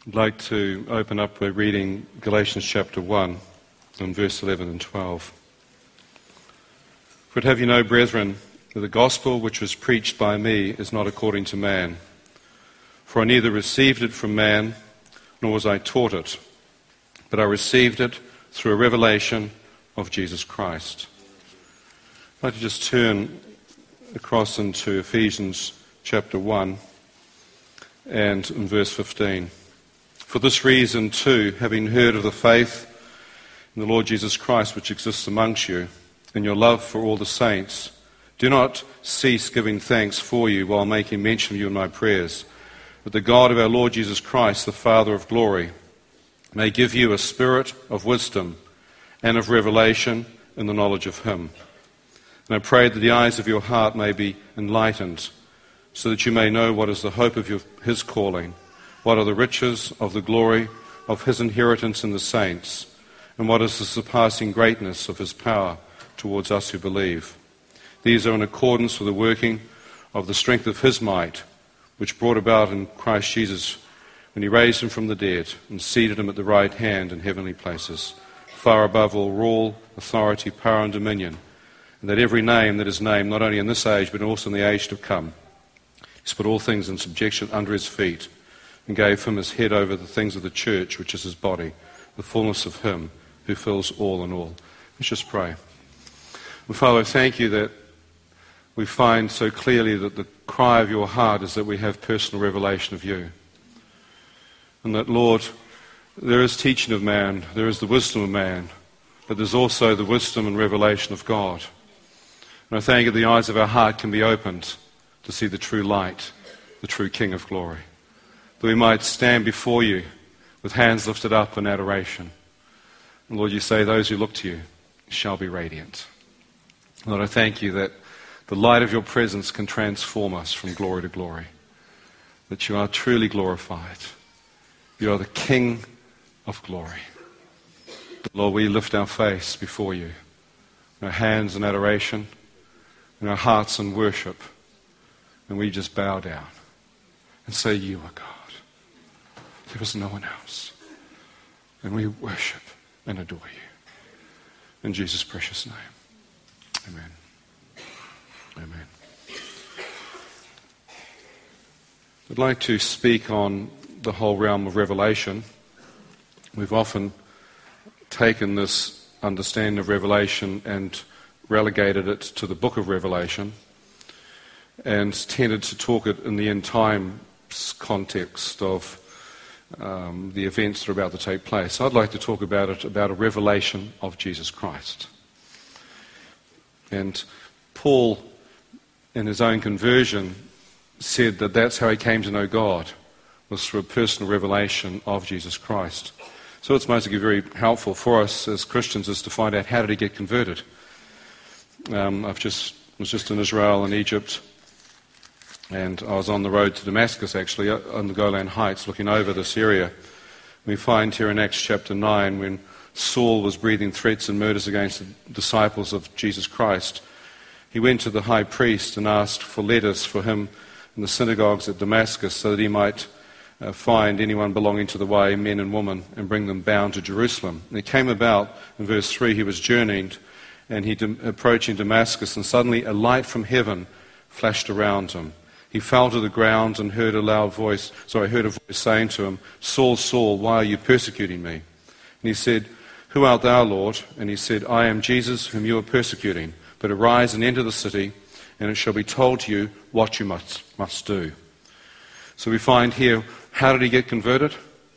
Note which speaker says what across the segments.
Speaker 1: I'd like to open up by reading Galatians chapter 1 and verse 11 and 12. For have you know, brethren, that the gospel which was preached by me is not according to man. For I neither received it from man, nor was I taught it, but I received it through a revelation of Jesus Christ. I'd like to just turn across into Ephesians chapter 1 and in verse 15. For this reason, too, having heard of the faith in the Lord Jesus Christ which exists amongst you, and your love for all the saints, do not cease giving thanks for you while making mention of you in my prayers, that the God of our Lord Jesus Christ, the Father of glory, may give you a spirit of wisdom and of revelation in the knowledge of him. And I pray that the eyes of your heart may be enlightened, so that you may know what is the hope of his calling, what are the riches of the glory of his inheritance in the saints, and what is the surpassing greatness of his power towards us who believe. These are in accordance with the working of the strength of his might, which brought about in Christ Jesus when he raised him from the dead and seated him at the right hand in heavenly places, far above all rule, authority, power, and dominion, and that every name that is named, not only in this age, but also in the age to come, he's put all things in subjection under his feet, and gave him as head over the things of the church, which is his body, the fullness of him who fills all in all. Let's just pray. And Father, I thank you that we find so clearly that the cry of your heart is that we have personal revelation of you. And that, Lord, there is teaching of man, there is the wisdom of man, but there's also the wisdom and revelation of God. And I thank you that the eyes of our heart can be opened to see the true light, the true King of glory, that we might stand before you with hands lifted up in adoration. And Lord, you say those who look to you shall be radiant. Lord, I thank you that the light of your presence can transform us from glory to glory, that you are truly glorified. You are the King of glory. Lord, we lift our face before you, our hands in adoration, and our hearts in worship, and we just bow down and say, you are God. There is no one else. And we worship and adore you. In Jesus' precious name. Amen. Amen. I'd like to speak on the whole realm of revelation. We've often taken this understanding of revelation and relegated it to the book of Revelation and tended to talk it in the end times context of the events that are about to take place. I'd like to talk about it, about a revelation of Jesus Christ. And Paul, in his own conversion, said that that's how he came to know God, was through a personal revelation of Jesus Christ. So it's mostly very helpful for us as Christians is to find out how did he get converted. I was just in Israel and Egypt, and I was on the road to Damascus, actually, on the Golan Heights, looking over this area. We find here in Acts chapter 9, when Saul was breathing threats and murders against the disciples of Jesus Christ, he went to the high priest and asked for letters for him in the synagogues at Damascus so that he might find anyone belonging to the way, men and women, and bring them bound to Jerusalem. And it came about, in verse 3, he was journeying, and approaching Damascus, and suddenly a light from heaven flashed around him. He fell to the ground and heard a voice saying to him, Saul, Saul, why are you persecuting me? And he said, Who art thou, Lord? And he said, I am Jesus whom you are persecuting. But arise and enter the city, and it shall be told to you what you must do. So we find here, how did he get converted?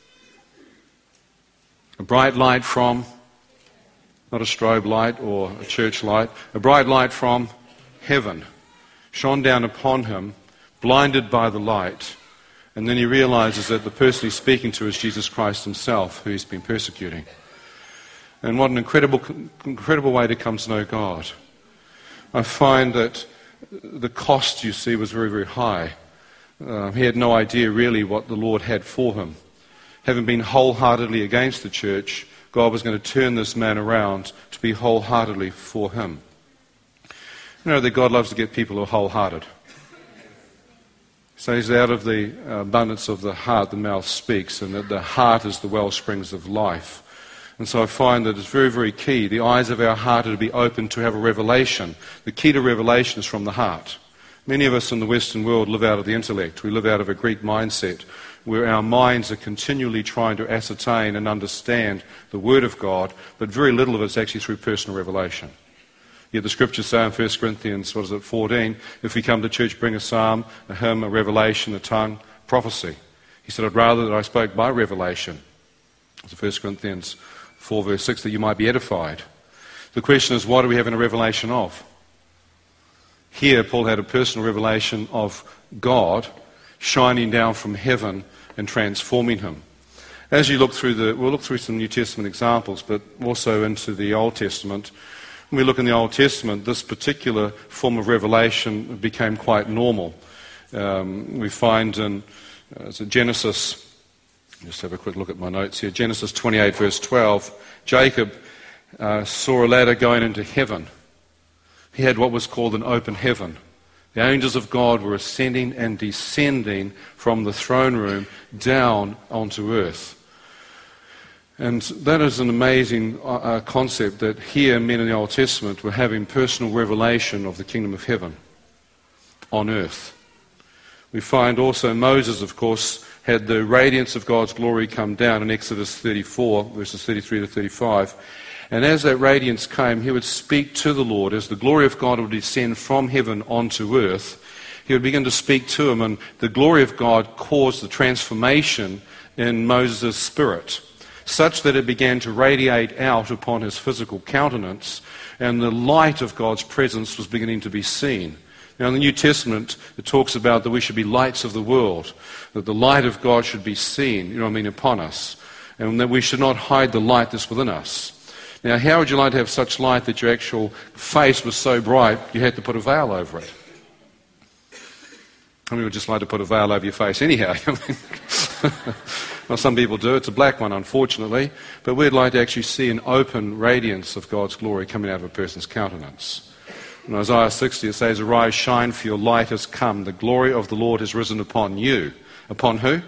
Speaker 1: A bright light from, not a strobe light or a church light, a bright light from heaven shone down upon him, blinded by the light, and then he realizes that the person he's speaking to is Jesus Christ himself, who he's been persecuting. And what an incredible way to come to know God. I find that the cost, you see, was very, very high. He had no idea really what the Lord had for him. Having been wholeheartedly against the church, God was going to turn this man around to be wholeheartedly for him. You know that God loves to get people who are wholehearted. He says, out of the abundance of the heart, the mouth speaks, and that the heart is the well springs of life. And so I find that it's very, very key. The eyes of our heart are to be open to have a revelation. The key to revelation is from the heart. Many of us in the Western world live out of the intellect. We live out of a Greek mindset where our minds are continually trying to ascertain and understand the Word of God, but very little of it's actually through personal revelation. Yet the Scriptures say in 1 Corinthians, 14, if we come to church, bring a psalm, a hymn, a revelation, a tongue, prophecy. He said, I'd rather that I spoke by revelation. It's 1 Corinthians 4 verse 6, that you might be edified. The question is, what are we having a revelation of? Here, Paul had a personal revelation of God shining down from heaven and transforming him. As you look through we'll look through some New Testament examples, but also into the Old Testament. When we look in the Old Testament, this particular form of revelation became quite normal. We find in Genesis, just have a quick look at my notes here. Genesis 28 verse 12, Jacob saw a ladder going into heaven. He had what was called an open heaven. The angels of God were ascending and descending from the throne room down onto earth. And that is an amazing concept, that here men in the Old Testament were having personal revelation of the kingdom of heaven on earth. We find also Moses, of course, had the radiance of God's glory come down in Exodus 34, verses 33 to 35. And as that radiance came, he would speak to the Lord. As the glory of God would descend from heaven onto earth, he would begin to speak to him, and the glory of God caused the transformation in Moses' spirit, such that it began to radiate out upon his physical countenance, and the light of God's presence was beginning to be seen. Now, in the New Testament, it talks about that we should be lights of the world, that the light of God should be seen, upon us, and that we should not hide the light that's within us. Now, how would you like to have such light that your actual face was so bright you had to put a veil over it? How many would just like to put a veil over your face anyhow? Well, some people do. It's a black one, unfortunately. But we'd like to actually see an open radiance of God's glory coming out of a person's countenance. In Isaiah 60 it says, arise, shine, for your light has come. The glory of the Lord has risen upon you. Upon who?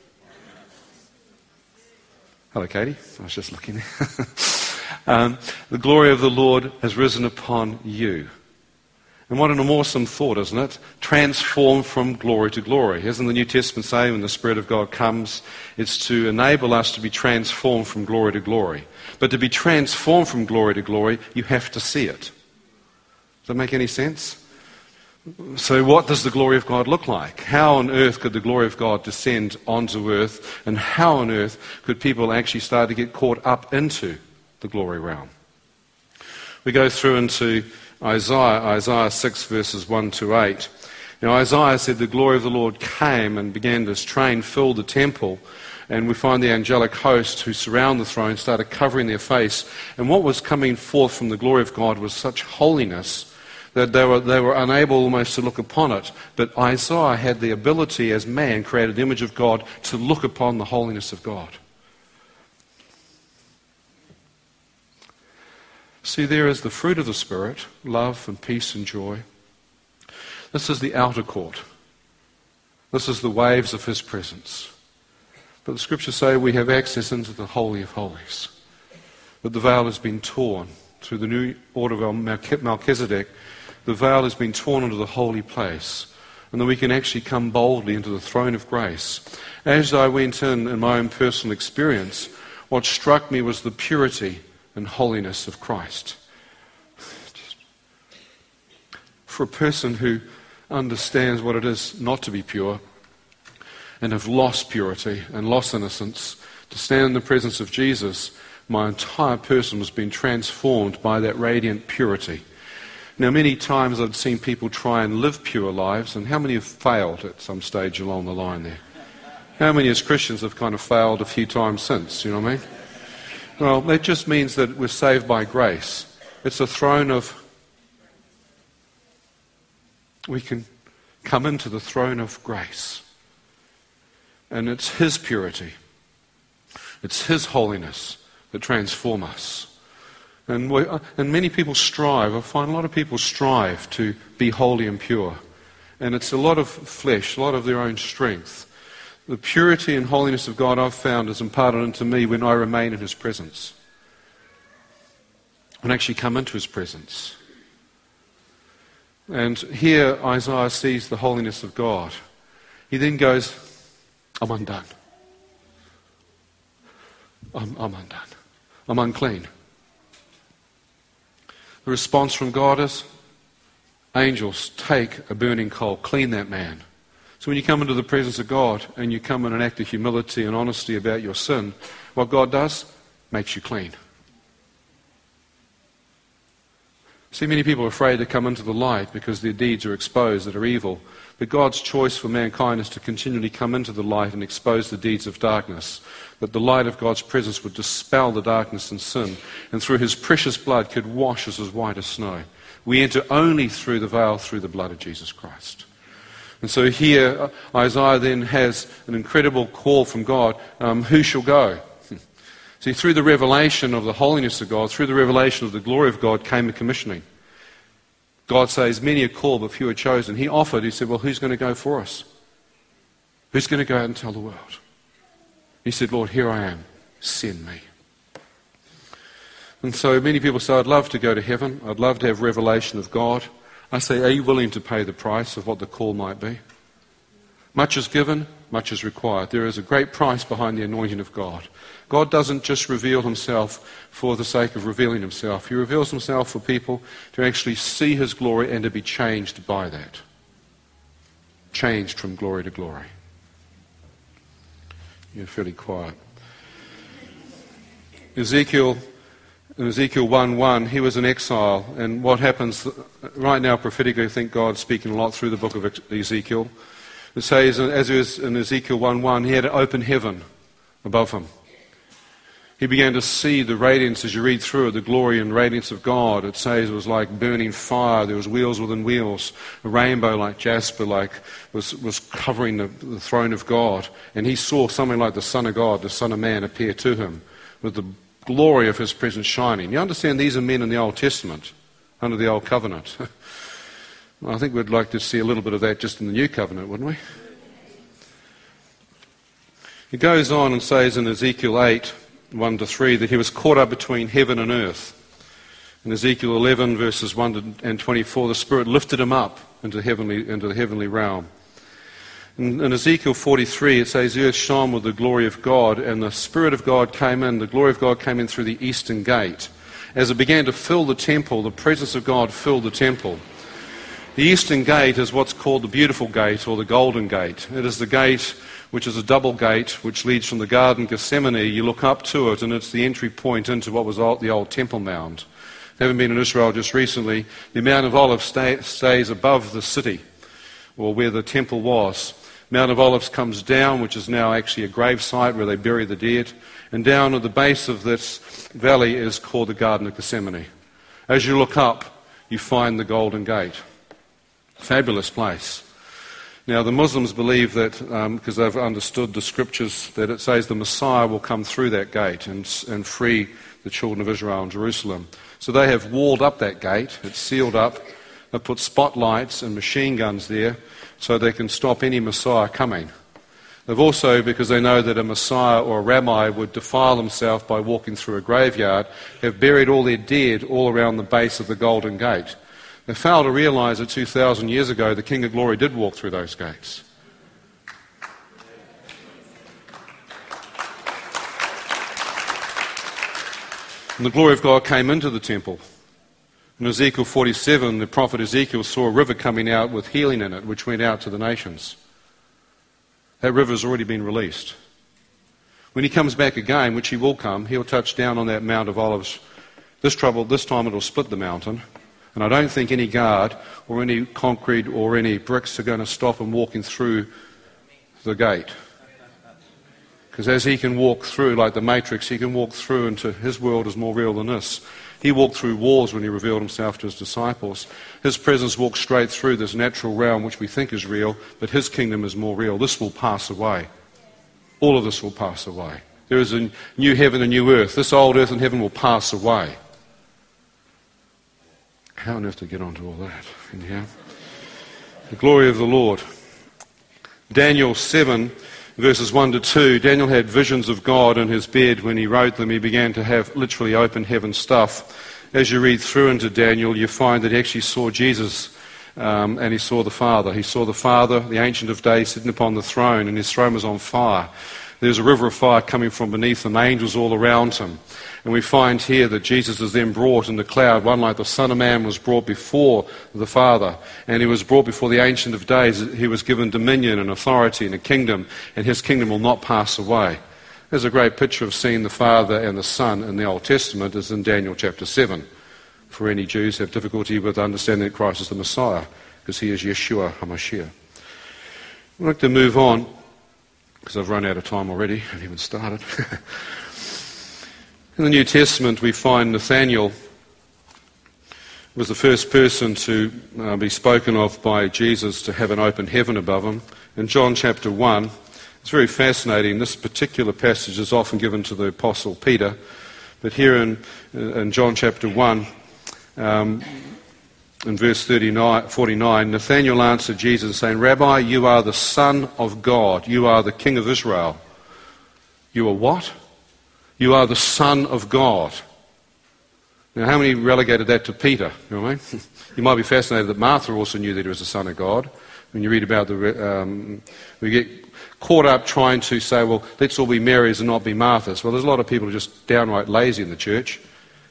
Speaker 1: Hello, Katie. I was just looking there. The glory of the Lord has risen upon you. And what an awesome thought, isn't it? Transform from glory to glory. Isn't the New Testament saying when the Spirit of God comes, it's to enable us to be transformed from glory to glory. But to be transformed from glory to glory, you have to see it. Does that make any sense? So what does the glory of God look like? How on earth could the glory of God descend onto earth? And how on earth could people actually start to get caught up into the glory realm? We go through into Isaiah 6 verses 1 to 8. Now Isaiah said the glory of the Lord came and began this train, filled the temple, and we find the angelic host who surround the throne started covering their face, and what was coming forth from the glory of God was such holiness that they were unable almost to look upon it. But Isaiah had the ability, as man, created the image of God, to look upon the holiness of God. See, there is the fruit of the Spirit, love and peace and joy. This is the outer court. This is the waves of His presence. But the Scriptures say we have access into the Holy of Holies. That the veil has been torn. Through the new order of Melchizedek, the veil has been torn into the holy place. And that we can actually come boldly into the throne of grace. As I went in my own personal experience, what struck me was the purity and holiness of Christ. For a person who understands what it is not to be pure and have lost purity and lost innocence, to stand in the presence of Jesus, my entire person was being transformed by that radiant purity. Now, many times I've seen people try and live pure lives, and how many have failed at some stage along the line there? How many as Christians have kind of failed a few times since, you know what I mean? Well, that just means that we're saved by grace. It's a throne of... We can come into the throne of grace. And it's His purity. It's His holiness that transform us. And many people strive, I find a lot of people strive to be holy and pure. And it's a lot of flesh, a lot of their own strength. The purity and holiness of God I've found is imparted into me when I remain in his presence. And actually come into his presence. And here Isaiah sees the holiness of God. He then goes, I'm undone. I'm undone. I'm unclean. The response from God is, angels, take a burning coal, clean that man. So when you come into the presence of God and you come in an act of humility and honesty about your sin, what God does, makes you clean. See, many people are afraid to come into the light because their deeds are exposed that are evil. But God's choice for mankind is to continually come into the light and expose the deeds of darkness, that the light of God's presence would dispel the darkness and sin, and through his precious blood could wash us as white as snow. We enter only through the veil, through the blood of Jesus Christ. And so here, Isaiah then has an incredible call from God, who shall go? See, through the revelation of the holiness of God, through the revelation of the glory of God came a commissioning. God says, many are called, but few are chosen. He offered, he said, well, who's going to go for us? Who's going to go out and tell the world? He said, Lord, here I am. Send me. And so many people say, I'd love to go to heaven. I'd love to have revelation of God. I say, are you willing to pay the price of what the call might be? Much is given, much is required. There is a great price behind the anointing of God. God doesn't just reveal himself for the sake of revealing himself. He reveals himself for people to actually see his glory and to be changed by that. Changed from glory to glory. You're fairly quiet. Ezekiel 1:1, he was in exile. And what happens right now prophetically, I think God's speaking a lot through the book of Ezekiel. It says, as he was in Ezekiel 1:1, he had an open heaven above him. He began to see the radiance, as you read through it, the glory and radiance of God. It says it was like burning fire. There was wheels within wheels. A rainbow like jasper was covering the throne of God. And he saw something like the Son of God, the Son of Man, appear to him with the glory of his presence shining. You understand these are men in the Old Testament, under the Old Covenant. I think we'd like to see a little bit of that just in the New Covenant, wouldn't we? It goes on and says in Ezekiel 8:1-3 that he was caught up between heaven and earth. In Ezekiel 11 verses 1 and 24, the Spirit lifted him up into the heavenly realm. In Ezekiel 43 it says, the earth shone with the glory of God, and the Spirit of God came in, the glory of God came in through the eastern gate. As it began to fill the temple, the presence of God filled the temple. The eastern gate is what's called the beautiful gate or the golden gate. It is the gate which is a double gate which leads from the Garden of Gethsemane. You look up to it and it's the entry point into what was the old Temple Mount. Having been in Israel just recently, the Mount of Olives stays above the city or where the temple was. Mount of Olives comes down, which is now actually a grave site where they bury the dead. And down at the base of this valley is called the Garden of Gethsemane. As you look up, you find the Golden Gate. Fabulous place. Now, the Muslims believe that, because they've understood the scriptures, that it says the Messiah will come through that gate and free the children of Israel in Jerusalem. So they have walled up that gate. It's sealed up. They've put spotlights and machine guns there so they can stop any Messiah coming. They've also, because they know that a Messiah or a rabbi would defile himself by walking through a graveyard, have buried all their dead all around the base of the Golden Gate. They failed to realize that 2,000 years ago the King of Glory did walk through those gates. And the glory of God came into the temple. In Ezekiel 47, the prophet Ezekiel saw a river coming out with healing in it, which went out to the nations. That river has already been released. When he comes back again, which he will come, he'll touch down on that Mount of Olives. This time it'll split the mountain. And I don't think any guard or any concrete or any bricks are going to stop him walking through the gate. Because as he can walk through, like the Matrix, he can walk through into his world is more real than this. He walked through walls when he revealed himself to his disciples. His presence walks straight through this natural realm which we think is real, but his kingdom is more real. This will pass away. All of this will pass away. There is a new heaven and new earth. This old earth and heaven will pass away. How on earth to get onto all that in here? The glory of the Lord. Daniel 7, verses 1 to 2. Daniel had visions of God in his bed. When he wrote them, he began to have literally open heaven stuff. As you read through into Daniel, you find that he actually saw Jesus and he saw the Father. He saw the Father, the Ancient of Days, sitting upon the throne, and his throne was on fire. There's a river of fire coming from beneath him, angels all around him. And we find here that Jesus is then brought in the cloud, one like the Son of Man was brought before the Father. And he was brought before the Ancient of Days. He was given dominion and authority and a kingdom, and his kingdom will not pass away. There's a great picture of seeing the Father and the Son in the Old Testament, as in Daniel chapter 7. For any Jews who have difficulty with understanding that Christ is the Messiah, because he is Yeshua HaMashiach. I'd like to move on, because I've run out of time already. I haven't even started. In the New Testament, we find Nathanael was the first person to be spoken of by Jesus to have an open heaven above him. In John chapter 1, it's very fascinating. This particular passage is often given to the Apostle Peter. But here in John chapter 1, in verse 49, Nathanael answered Jesus saying, Rabbi, you are the Son of God. You are the King of Israel. You are what? You are the Son of God. Now, how many relegated that to Peter? You know what I mean? You might be fascinated that Martha also knew that he was the Son of God. When you read about we get caught up trying to say, well, let's all be Marys and not be Marthas. Well, there's a lot of people who are just downright lazy in the church.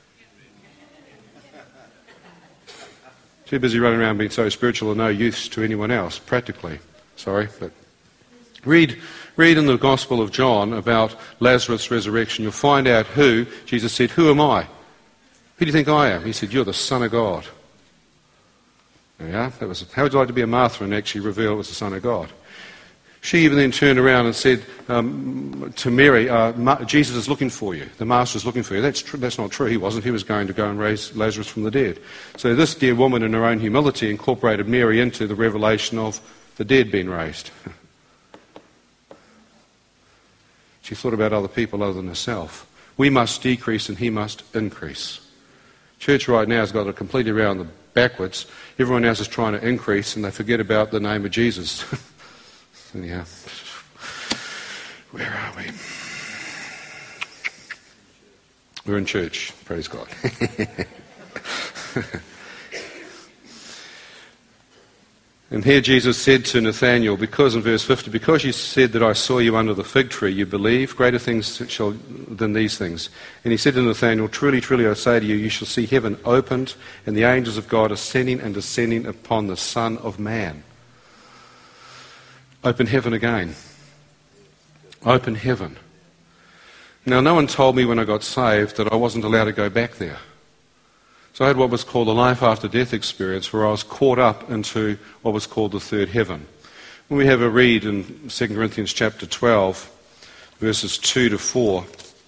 Speaker 1: Too busy running around being so spiritual and no use to anyone else, practically. Sorry, but read in the Gospel of John about Lazarus' resurrection. You'll find out who, Jesus said, who am I? Who do you think I am? He said, you're the Son of God. Yeah, how would you like to be a Martha and actually reveal it was the Son of God? She even then turned around and said to Mary, Jesus is looking for you. The Master is looking for you. That's not true. He wasn't. He was going to go and raise Lazarus from the dead. So this dear woman, in her own humility, incorporated Mary into the revelation of the dead being raised. She thought about other people other than herself. We must decrease and he must increase. Church right now has got it completely around the backwards. Everyone else is trying to increase and they forget about the name of Jesus. Anyhow, where are we? We're in church, praise God. And here Jesus said to Nathanael, because in verse 50, because you said that I saw you under the fig tree, you believe, greater things than these things. And he said to Nathanael, truly, truly, I say to you, you shall see heaven opened and the angels of God ascending and descending upon the Son of Man. Open heaven again. Open heaven. Now, no one told me when I got saved that I wasn't allowed to go back there. So I had what was called a life after death experience where I was caught up into what was called the third heaven. When we have a read in 2 Corinthians chapter 12, verses 2 to 4,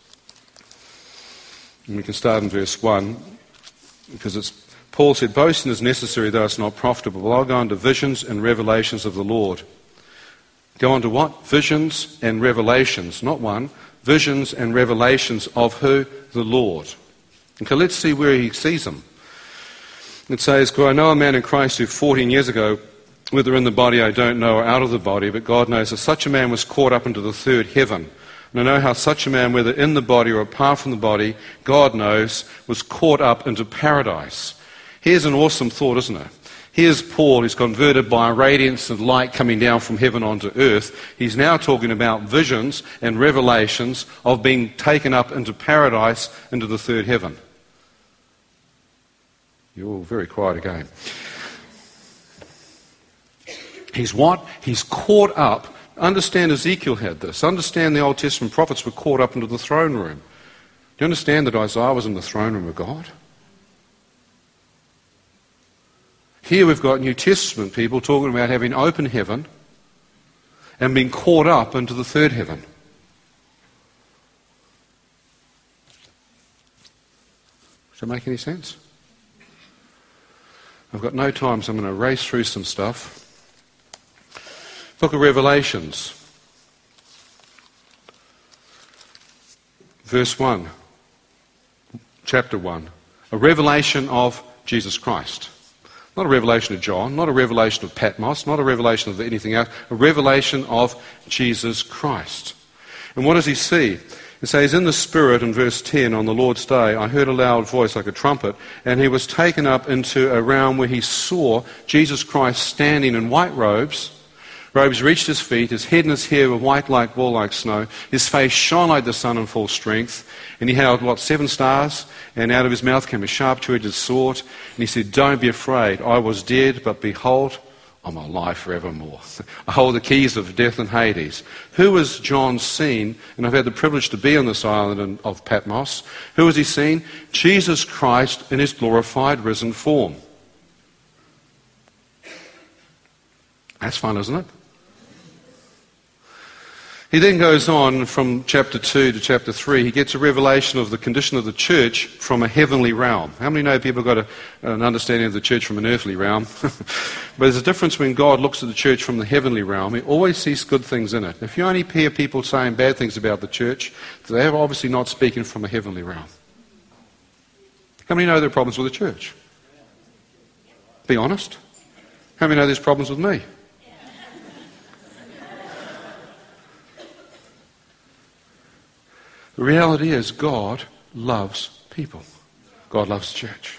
Speaker 1: and we can start in verse 1, because Paul said, boasting is necessary, though it's not profitable. Well, I'll go into visions and revelations of the Lord. Go on to what? Visions and revelations, not one. Visions and revelations of who? The Lord. Okay, let's see where he sees them. It says, I know a man in Christ who 14 years ago, whether in the body I don't know or out of the body, but God knows that such a man was caught up into the third heaven. And I know how such a man, whether in the body or apart from the body, God knows, was caught up into paradise. Here's an awesome thought, isn't it? Here's Paul, who's converted by a radiance of light coming down from heaven onto earth. He's now talking about visions and revelations of being taken up into paradise, into the third heaven. You're all very quiet again. He's what? He's caught up. Understand Ezekiel had this. Understand the Old Testament prophets were caught up into the throne room. Do you understand that Isaiah was in the throne room of God? Here we've got New Testament people talking about having open heaven and being caught up into the third heaven. Does that make any sense? I've got no time, so I'm going to race through some stuff. Book of Revelations. Verse 1. Chapter 1. A revelation of Jesus Christ. Not a revelation of John, not a revelation of Patmos, not a revelation of anything else, a revelation of Jesus Christ. And what does he see? It says, in the Spirit, in verse 10, on the Lord's day, I heard a loud voice like a trumpet, and he was taken up into a realm where he saw Jesus Christ standing in white robes. Robes reached his feet, his head and his hair were white like wool, like snow. His face shone like the sun in full strength. And he held, 7 stars? And out of his mouth came a sharp two-edged sword. And he said, don't be afraid. I was dead, but behold, I'm alive forevermore. I hold the keys of death and Hades. Who has John seen? And I've had the privilege to be on this island of Patmos. Who has he seen? Jesus Christ in his glorified risen form. That's fun, isn't it? He then goes on from chapter 2 to chapter 3. He gets a revelation of the condition of the church from a heavenly realm. How many know people got an understanding of the church from an earthly realm? But there's a difference when God looks at the church from the heavenly realm. He always sees good things in it. If you only hear people saying bad things about the church, they're obviously not speaking from a heavenly realm. How many know there are problems with the church? Be honest. How many know there's problems with me? The reality is God loves people. God loves the church.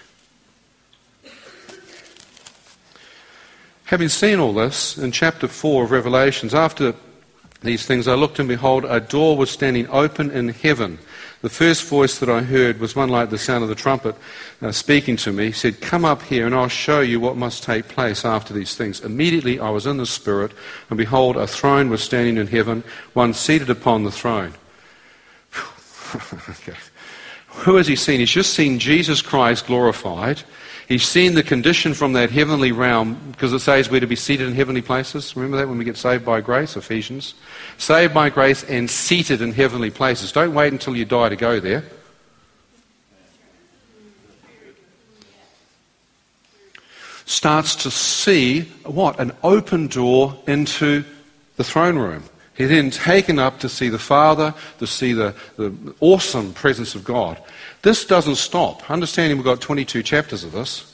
Speaker 1: Having seen all this, in chapter 4 of Revelations, after these things I looked and behold, a door was standing open in heaven. The first voice that I heard was one like the sound of the trumpet speaking to me. He said, come up here and I'll show you what must take place after these things. Immediately I was in the Spirit, and behold, a throne was standing in heaven, one seated upon the throne. Okay. Who has he seen? He's just seen Jesus Christ glorified. He's seen the condition from that heavenly realm, because it says we're to be seated in heavenly places. Remember that when we get saved by grace, Ephesians? Saved by grace and seated in heavenly places. Don't wait until you die to go there. Starts to see, what? An open door into the throne room. He's then taken up to see the Father, to see the awesome presence of God. This doesn't stop. Understanding we've got 22 chapters of this.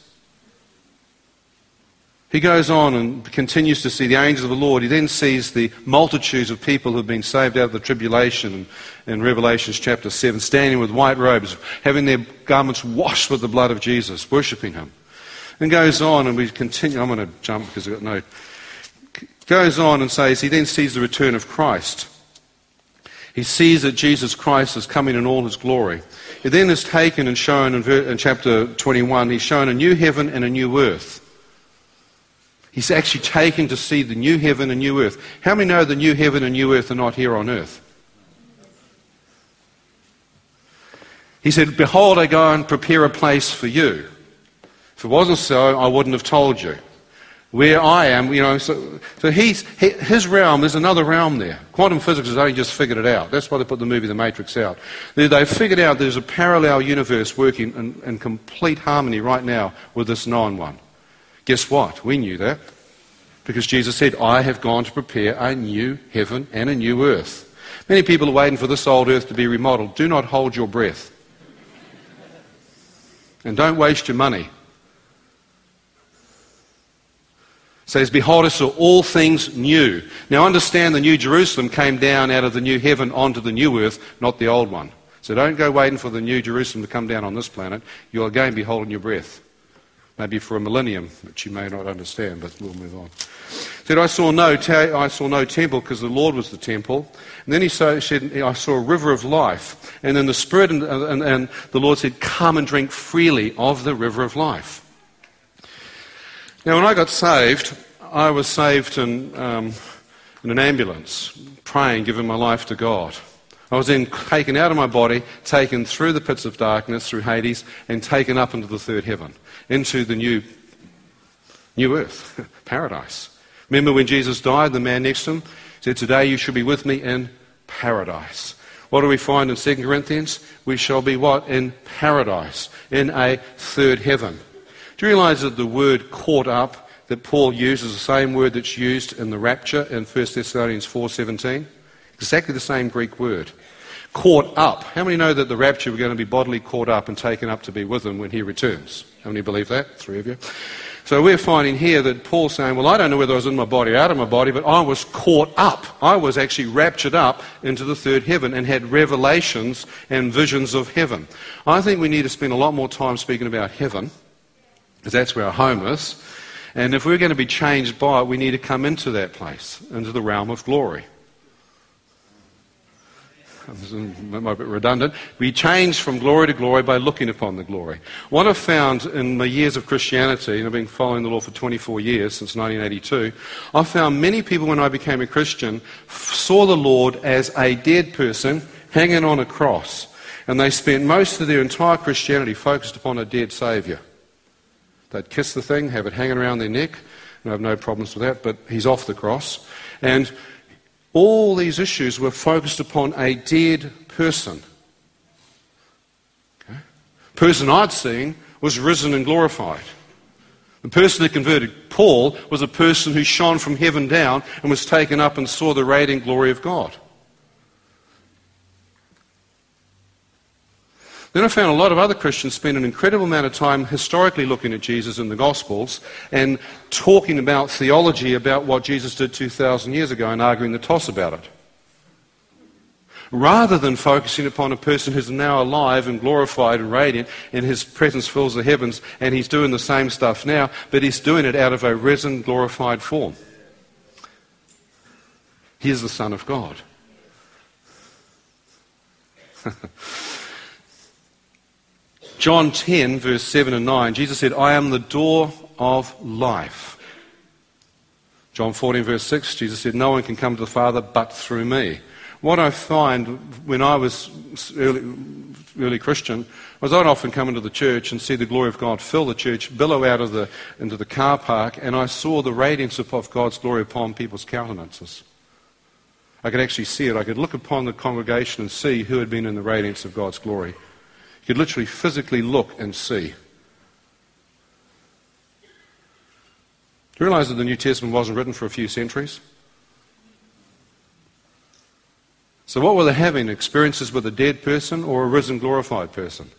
Speaker 1: He goes on and continues to see the angels of the Lord. He then sees the multitudes of people who have been saved out of the tribulation in Revelation chapter 7, standing with white robes, having their garments washed with the blood of Jesus, worshipping him. And goes on, and we continue. I'm going to jump because I've got no... Goes on and says he then sees the return of Christ. He sees that Jesus Christ is coming in all his glory. He then is taken and shown in chapter 21, he's shown a new heaven and a new earth. He's actually taken to see the new heaven and new earth. How many know the new heaven and new earth are not here on earth? He said, behold, I go and prepare a place for you. If it wasn't so, I wouldn't have told you. Where I am, so his realm, there's another realm there. Quantum physics has only just figured it out. That's why they put the movie The Matrix out. They've figured out there's a parallel universe working in complete harmony right now with this known one. Guess what? We knew that. Because Jesus said, I have gone to prepare a new heaven and a new earth. Many people are waiting for this old earth to be remodeled. Do not hold your breath. And don't waste your money. Says, behold, I saw all things new. Now understand, the New Jerusalem came down out of the new heaven onto the new earth, not the old one. So don't go waiting for the New Jerusalem to come down on this planet. You'll again be holding your breath. Maybe for a millennium, which you may not understand, but we'll move on. Said, I saw no temple, because the Lord was the temple. And then he said, I saw a river of life. And then the Spirit and the Lord said, come and drink freely of the river of life. Now, when I got saved, I was saved in an ambulance, praying, giving my life to God. I was then taken out of my body, taken through the pits of darkness, through Hades, and taken up into the third heaven, into the new earth, paradise. Remember when Jesus died, the man next to him said, today you shall be with me in paradise. What do we find in 2 Corinthians? We shall be what? In paradise, in a third heaven. Do you realise that the word caught up that Paul uses the same word that's used in the rapture in 1 Thessalonians 4:17? Exactly the same Greek word. Caught up. How many know that the rapture we're going to be bodily caught up and taken up to be with him when he returns? How many believe that? 3 of you. So we're finding here that Paul's saying, well, I don't know whether I was in my body or out of my body, but I was caught up. I was actually raptured up into the third heaven and had revelations and visions of heaven. I think we need to spend a lot more time speaking about heaven, because that's where our home is. And if we're going to be changed by it, we need to come into that place, into the realm of glory. This might be a bit redundant. We change from glory to glory by looking upon the glory. What I've found in my years of Christianity, and I've been following the Lord for 24 years, since 1982, I found many people when I became a Christian saw the Lord as a dead person hanging on a cross. And they spent most of their entire Christianity focused upon a dead Saviour. They'd kiss the thing, have it hanging around their neck, and I have no problems with that, but he's off the cross. And all these issues were focused upon a dead person. Okay? The person I'd seen was risen and glorified. The person that converted Paul was a person who shone from heaven down and was taken up and saw the radiant glory of God. Then I found a lot of other Christians spend an incredible amount of time historically looking at Jesus in the Gospels and talking about theology about what Jesus did 2,000 years ago and arguing the toss about it. Rather than focusing upon a person who's now alive and glorified and radiant and his presence fills the heavens and he's doing the same stuff now, but he's doing it out of a risen, glorified form. He is the Son of God. John 10, verse 7 and 9, Jesus said, I am the door of life. John 14, verse 6, Jesus said, no one can come to the Father but through me. What I find when I was early Christian was I'd often come into the church and see the glory of God fill the church, billow out of into the car park, and I saw the radiance of God's glory upon people's countenances. I could actually see it. I could look upon the congregation and see who had been in the radiance of God's glory. You could literally physically look and see. Do you realize that the New Testament wasn't written for a few centuries? So what were they having? Experiences with a dead person or a risen, glorified person?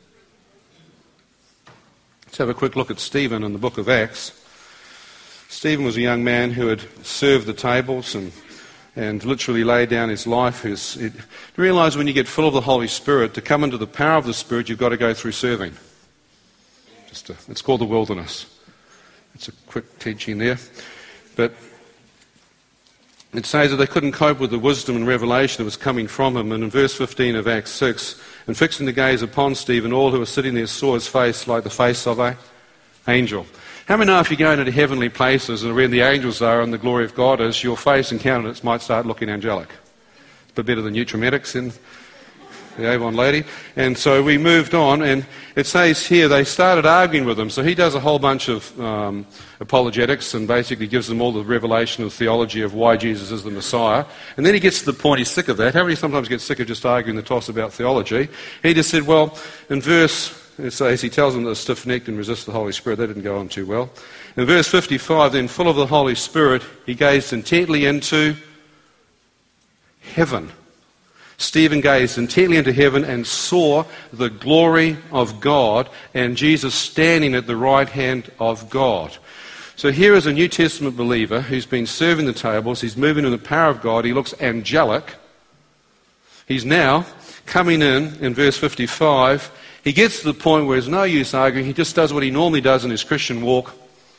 Speaker 1: Let's have a quick look at Stephen in the book of Acts. Stephen was a young man who had served the tables and literally laid down his life. You realise when you get full of the Holy Spirit, to come into the power of the Spirit, you've got to go through serving. It's called the wilderness. It's a quick teaching there. But it says that they couldn't cope with the wisdom and revelation that was coming from him. And in verse 15 of Acts 6, and fixing the gaze upon Stephen, all who were sitting there saw his face like the face of an angel. How many know if you go into heavenly places and where the angels are and the glory of God is, your face and countenance might start looking angelic? It's a bit better than Nutrimetics in the Avon lady. And so we moved on, and it says here they started arguing with him. So he does a whole bunch of apologetics and basically gives them all the revelation of theology of why Jesus is the Messiah. And then he gets to the point he's sick of that. How many sometimes get sick of just arguing the toss about theology? He just said, well, in verse... It says he tells them they're stiff-necked and resist the Holy Spirit. That didn't go on too well. In verse 55, then full of the Holy Spirit, he gazed intently into heaven. Stephen gazed intently into heaven and saw the glory of God and Jesus standing at the right hand of God. So here is a New Testament believer who's been serving the tables. He's moving in the power of God. He looks angelic. He's now coming in verse 55. He gets to the point where there's no use arguing. He just does what he normally does in his Christian walk.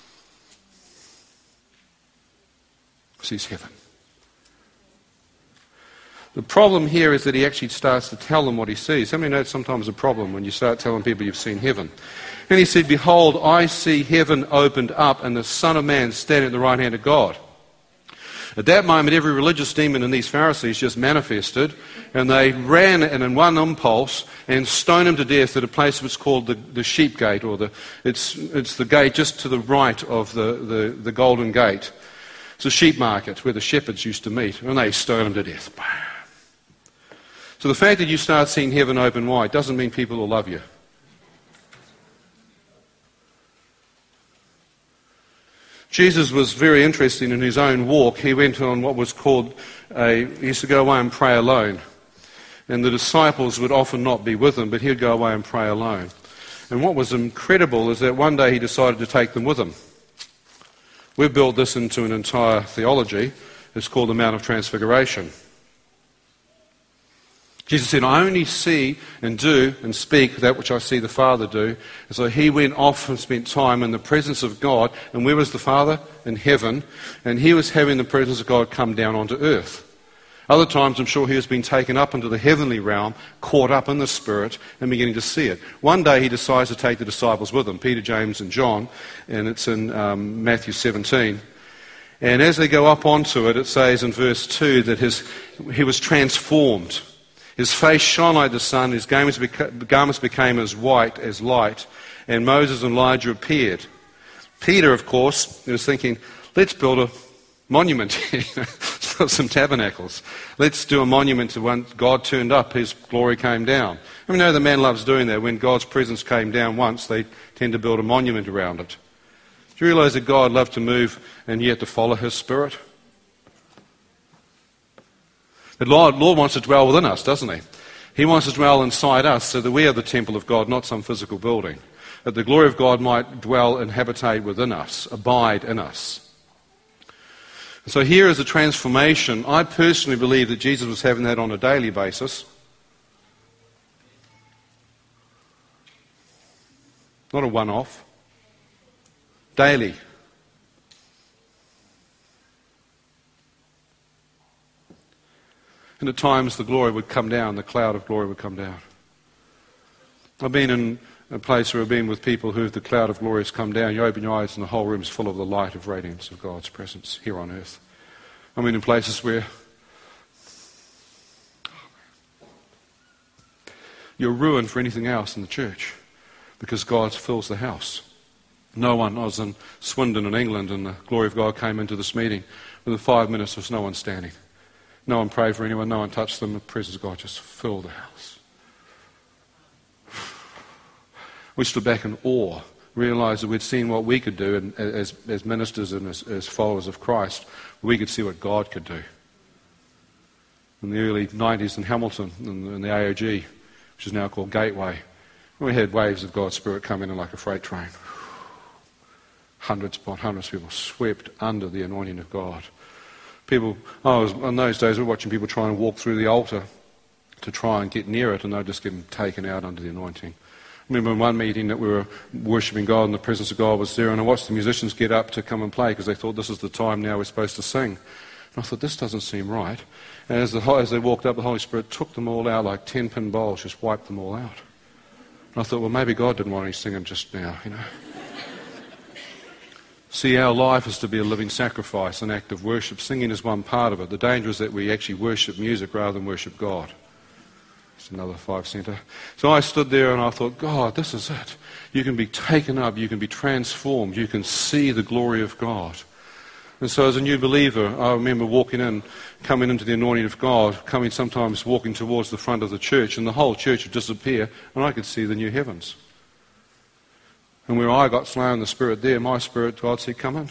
Speaker 1: Sees heaven. The problem here is that he actually starts to tell them what he sees. How many know it's sometimes a problem when you start telling people you've seen heaven? And he said, behold, I see heaven opened up and the Son of Man standing at the right hand of God. At that moment, every religious demon in these Pharisees just manifested, and they ran in one impulse and stoned him to death at a place which is called the Sheep Gate, or it's the gate just to the right of the Golden Gate. It's a sheep market where the shepherds used to meet, and they stoned him to death. So the fact that you start seeing heaven open wide doesn't mean people will love you. Jesus was very interesting in his own walk. He went on what was called he used to go away and pray alone. And the disciples would often not be with him, but he'd go away and pray alone. And what was incredible is that one day he decided to take them with him. We've built this into an entire theology. It's called the Mount of Transfiguration. Jesus said, I only see and do and speak that which I see the Father do. And so he went off and spent time in the presence of God. And where was the Father? In heaven. And he was having the presence of God come down onto earth. Other times, I'm sure he has been taken up into the heavenly realm, caught up in the Spirit, and beginning to see it. One day he decides to take the disciples with him, Peter, James, and John, and it's in Matthew 17. And as they go up onto it, it says in verse 2 that he was transformed. His face shone like the sun, his garments became as white as light, and Moses and Elijah appeared. Peter, of course, was thinking, let's build a monument here, some tabernacles. Let's do a monument to when God turned up, his glory came down. And we know the man loves doing that. When God's presence came down once, they tend to build a monument around it. Do you realize that God loved to move and yet to follow his Spirit? The Lord wants to dwell within us, doesn't he? He wants to dwell inside us so that we are the temple of God, not some physical building. That the glory of God might dwell and habitate within us, abide in us. So here is a transformation. I personally believe that Jesus was having that on a daily basis. Not a one-off. Daily. And at times the glory would come down, the cloud of glory would come down. I've been in a place where I've been with people who the cloud of glory has come down. You open your eyes and the whole room is full of the light of radiance of God's presence here on earth. I mean in places where you're ruined for anything else in the church because God fills the house. I was in Swindon in England and the glory of God came into this meeting. Within 5 minutes there was no one standing. No one prayed for anyone, no one touched them. The presence of God just filled the house. We stood back in awe, realized that we'd seen what we could do, and as ministers and as followers of Christ, we could see what God could do. In the early 90s in Hamilton, in the AOG, which is now called Gateway, we had waves of God's Spirit come in like a freight train. Hundreds upon hundreds of people swept under the anointing of God. In those days, we were watching people try and walk through the altar to try and get near it, and they'd just get taken out under the anointing. I remember in one meeting that we were worshipping God and the presence of God was there, and I watched the musicians get up to come and play because they thought this is the time now we're supposed to sing. And I thought, this doesn't seem right. And as they walked up, the Holy Spirit took them all out like 10-pin bowls, just wiped them all out. And I thought, well, maybe God didn't want any singing just now, See, our life is to be a living sacrifice, an act of worship. Singing is one part of it. The danger is that we actually worship music rather than worship God. It's another 5-center. So I stood there and I thought, God, this is it. You can be taken up, you can be transformed, you can see the glory of God. And so as a new believer, I remember coming into the anointing of God, sometimes walking towards the front of the church, and the whole church would disappear, and I could see the new heavens. And where I got slow in the Spirit there, my spirit, God said, come in.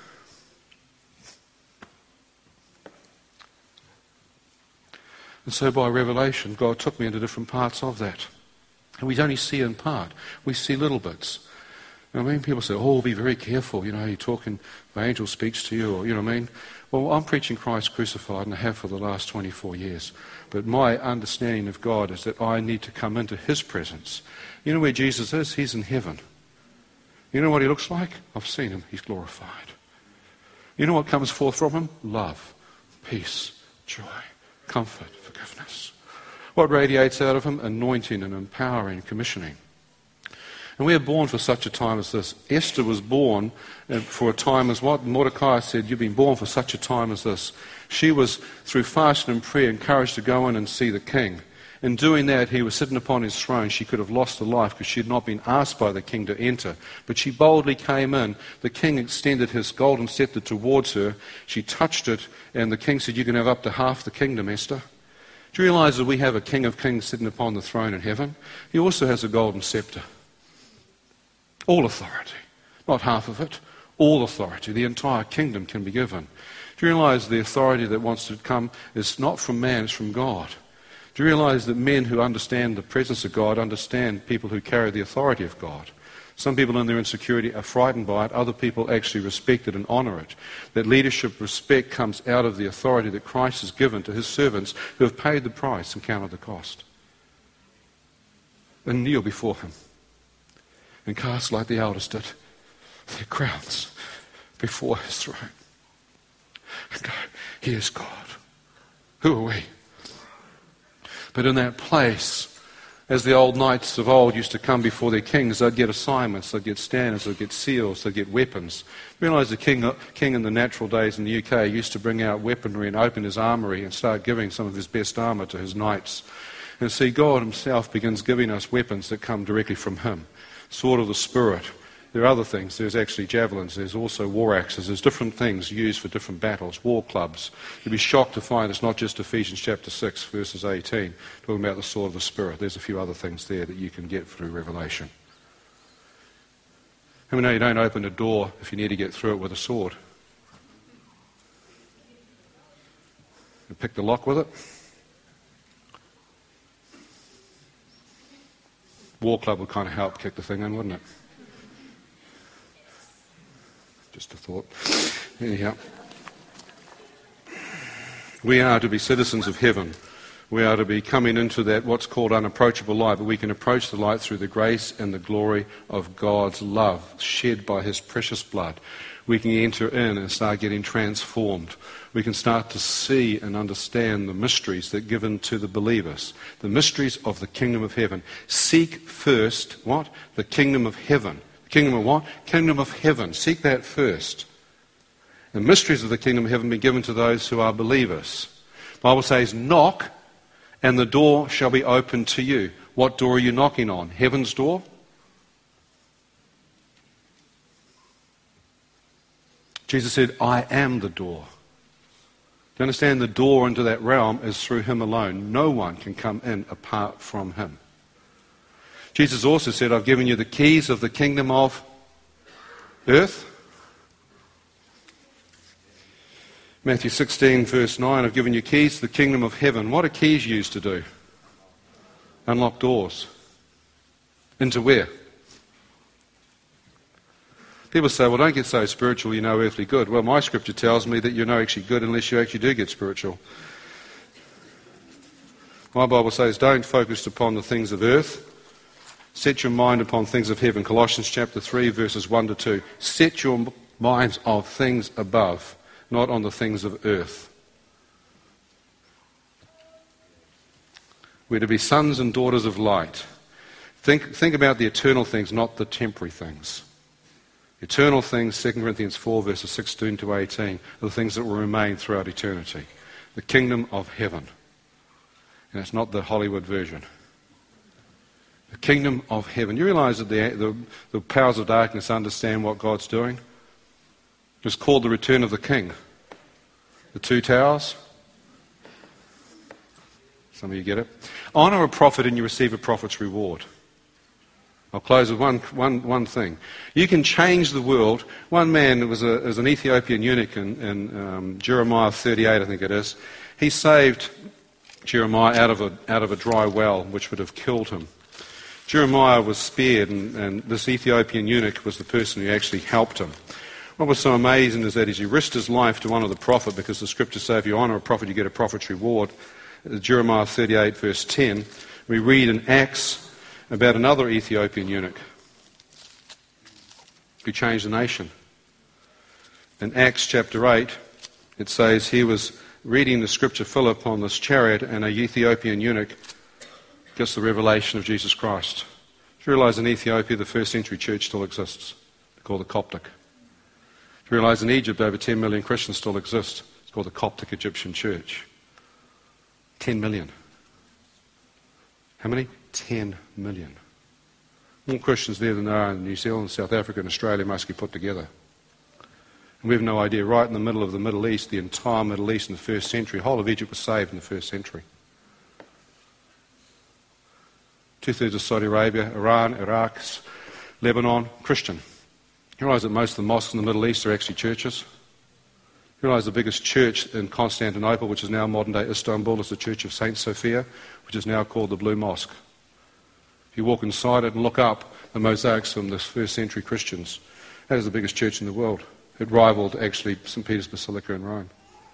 Speaker 1: And so by revelation, God took me into different parts of that. And we only see in part. We see little bits. I mean, people say, oh, be very careful. You're talking, the angel speaks to you, or, you know what I mean? Well, I'm preaching Christ crucified, and I have for the last 24 years. But my understanding of God is that I need to come into his presence. You know where Jesus is? He's in heaven. You know what he looks like? I've seen him. He's glorified. You know what comes forth from him? Love, peace, joy, comfort, forgiveness. What radiates out of him? Anointing and empowering, commissioning. And we are born for such a time as this. Esther was born for a time as what? Mordecai said, you've been born for such a time as this. She was, through fasting and prayer, encouraged to go in and see the king. In doing that, he was sitting upon his throne. She could have lost her life because she had not been asked by the king to enter. But she boldly came in. The king extended his golden scepter towards her. She touched it, and the king said, you can have up to half the kingdom, Esther. Do you realize that we have a King of Kings sitting upon the throne in heaven? He also has a golden scepter. All authority. Not half of it. All authority. The entire kingdom can be given. Do you realize the authority that wants to come is not from man, it's from God? Do you realize that men who understand the presence of God understand people who carry the authority of God? Some people in their insecurity are frightened by it. Other people actually respect it and honour it. That leadership respect comes out of the authority that Christ has given to his servants who have paid the price and counted the cost. And kneel before him and cast, like the elders did, their crowns before his throne. And go, he is God. Who are we? But in that place, as the old knights of old used to come before their kings, they'd get assignments, they'd get standards, they'd get seals, they'd get weapons. Realise the king in the natural days in the UK used to bring out weaponry and open his armoury and start giving some of his best armour to his knights. And see, God himself begins giving us weapons that come directly from him. Sword of the Spirit. There are other things. There's actually javelins. There's also war axes. There's different things used for different battles. War clubs. You'd be shocked to find it's not just Ephesians chapter 6, verses 18, talking about the sword of the Spirit. There's a few other things there that you can get through Revelation. How many know you don't open a door if you need to get through it with a sword? You pick the lock with it. War club would kind of help kick the thing in, wouldn't it? Just a thought. Anyhow. We are to be citizens of heaven. We are to be coming into that what's called unapproachable light, but we can approach the light through the grace and the glory of God's love shed by his precious blood. We can enter in and start getting transformed. We can start to see and understand the mysteries that are given to the believers. The mysteries of the kingdom of heaven. Seek first, what? The kingdom of heaven. Kingdom of what? Kingdom of heaven. Seek that first. The mysteries of the kingdom of heaven be given to those who are believers. The Bible says, knock, and the door shall be opened to you. What door are you knocking on? Heaven's door? Jesus said, I am the door. Do you understand? The door into that realm is through him alone. No one can come in apart from him. Jesus also said, I've given you the keys of the kingdom of earth. Matthew 16, verse 9, I've given you keys to the kingdom of heaven. What are keys used to do? Unlock doors. Into where? People say, well, don't get so spiritual, you know earthly good. Well, my scripture tells me that you're not actually good unless you actually do get spiritual. My Bible says, don't focus upon the things of earth. Set your mind upon things of heaven. Colossians chapter 3, verses 1 to 2. Set your minds of things above, not on the things of earth. We're to be sons and daughters of light. Think about the eternal things, not the temporary things. Eternal things, 2 Corinthians 4, verses 16 to 18, are the things that will remain throughout eternity. The kingdom of heaven. And it's not the Hollywood version. The kingdom of heaven. You realise that the powers of darkness understand what God's doing? It's called the return of the king. The two towers. Some of you get it. Honour a prophet and you receive a prophet's reward. I'll close with one thing. You can change the world. One man was an Ethiopian eunuch in Jeremiah 38, I think it is. He saved Jeremiah out of a dry well which would have killed him. Jeremiah was spared, and this Ethiopian eunuch was the person who actually helped him. What was so amazing is that as he risked his life to honour the prophet, because the scriptures say if you honour a prophet you get a prophet's reward. Jeremiah 38 verse 10, we read in Acts about another Ethiopian eunuch who changed the nation. In Acts chapter 8 it says he was reading the scripture Philip on this chariot, and a Ethiopian eunuch gets the revelation of Jesus Christ. Do you realise in Ethiopia the first century church still exists? It's called the Coptic. Do you realise in Egypt over 10 million Christians still exist? It's called the Coptic Egyptian Church. 10 million. How many? 10 million. More Christians there than there are in New Zealand, South Africa and Australia mostly put together. And we have no idea. Right in the middle of the Middle East, the entire Middle East in the first century, the whole of Egypt was saved in the first century. 2/3 of Saudi Arabia, Iran, Iraq, Lebanon, Christian. You realise that most of the mosques in the Middle East are actually churches? You realise the biggest church in Constantinople, which is now modern-day Istanbul, is the Church of St. Sophia, which is now called the Blue Mosque. If you walk inside it and look up, the mosaics from the first century Christians. That is the biggest church in the world. It rivaled actually St. Peter's Basilica in Rome.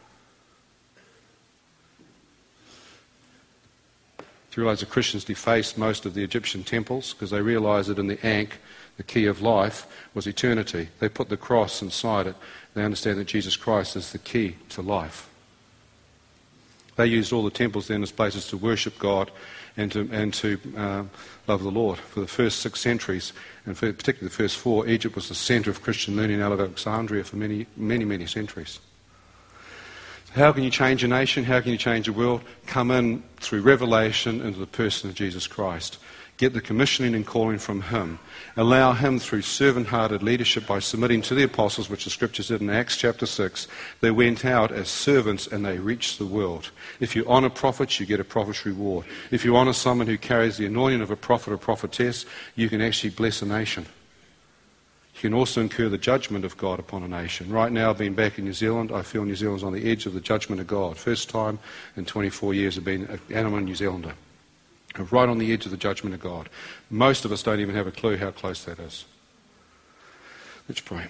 Speaker 1: Do you realise the Christians defaced most of the Egyptian temples because they realised that in the Ankh, the key of life was eternity. They put the cross inside it. They understand that Jesus Christ is the key to life. They used all the temples then as places to worship God and to love the Lord. For the first 6 centuries, and for particularly the first 4, Egypt was the centre of Christian learning out of Alexandria for many, many, many centuries. How can you change a nation? How can you change a world? Come in through revelation into the person of Jesus Christ. Get the commissioning and calling from Him. Allow Him through servant-hearted leadership by submitting to the apostles, which the Scriptures did in Acts chapter 6. They went out as servants and they reached the world. If you honour prophets, you get a prophet's reward. If you honour someone who carries the anointing of a prophet or prophetess, you can actually bless a nation. You can also incur the judgment of God upon a nation. Right now, I've been back in New Zealand. I feel New Zealand's on the edge of the judgment of God. First time in 24 years I've been an animal New Zealander. Right on the edge of the judgment of God. Most of us don't even have a clue how close that is. Let's pray.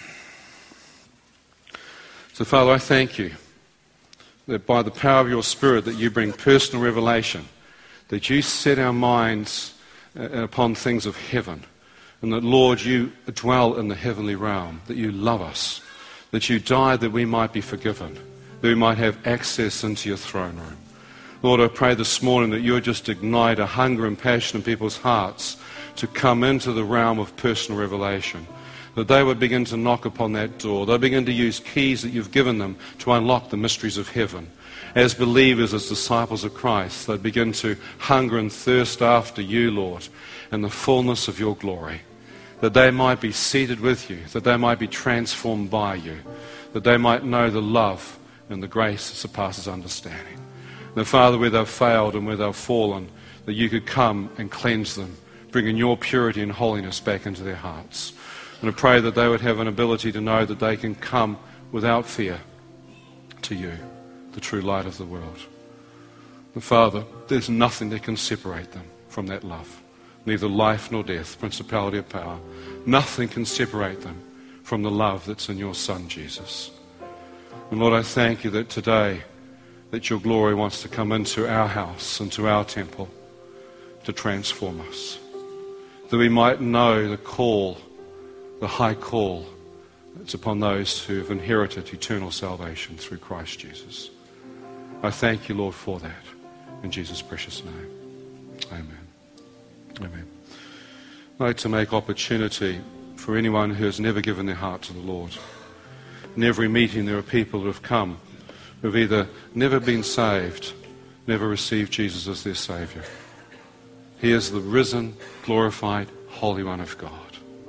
Speaker 1: So, Father, I thank you that by the power of your Spirit that you bring personal revelation, that you set our minds upon things of heaven, and that, Lord, you dwell in the heavenly realm, that you love us, that you died that we might be forgiven, that we might have access into your throne room. Lord, I pray this morning that you would just ignite a hunger and passion in people's hearts to come into the realm of personal revelation, that they would begin to knock upon that door. They'll begin to use keys that you've given them to unlock the mysteries of heaven. As believers, as disciples of Christ, they'd begin to hunger and thirst after you, Lord, and the fullness of your glory, that they might be seated with you, that they might be transformed by you, that they might know the love and the grace that surpasses understanding. Now, Father, where they've failed and where they've fallen, that you could come and cleanse them, bringing your purity and holiness back into their hearts. And I pray that they would have an ability to know that they can come without fear to you, the true light of the world. And Father, there's nothing that can separate them from that love. Neither life nor death, principality or power. Nothing can separate them from the love that's in your Son, Jesus. And Lord, I thank you that today, that your glory wants to come into our house, into our temple, to transform us. That we might know the call, the high call that's upon those who have inherited eternal salvation through Christ Jesus. I thank you, Lord, for that. In Jesus' precious name. Amen. Amen. I'd like to make opportunity for anyone who has never given their heart to the Lord. In every meeting there are people who have come who have either never been saved, never received Jesus as their Saviour. He is the risen, glorified, Holy One of God.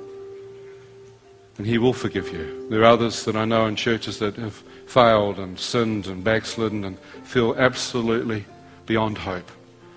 Speaker 1: And He will forgive you. There are others that I know in churches that have failed and sinned and backslidden and feel absolutely beyond hope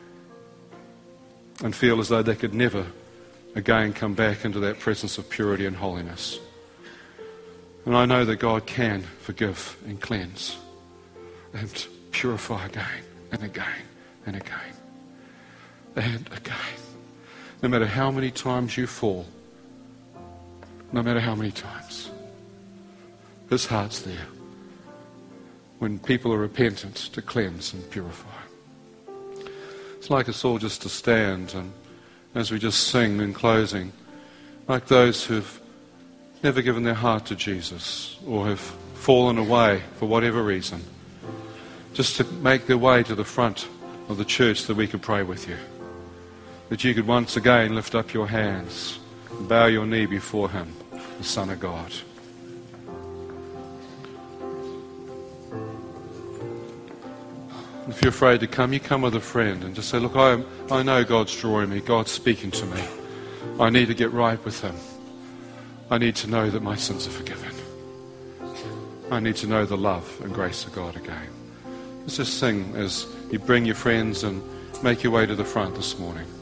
Speaker 1: and feel as though they could never again come back into that presence of purity and holiness. And I know that God can forgive and cleanse and purify again and again and again and again. No matter how many times you fall, no matter how many times, His heart's there when people are repentant to cleanse and purify. It's like us all just to stand and as we just sing in closing, like those who've never given their heart to Jesus or have fallen away for whatever reason, just to make their way to the front of the church that we could pray with you. That you could once again lift up your hands and bow your knee before Him, the Son of God. If you're afraid to come, you come with a friend and just say, look, I know God's drawing me, God's speaking to me. I need to get right with Him. I need to know that my sins are forgiven. I need to know the love and grace of God again. Let's just sing as you bring your friends and make your way to the front this morning.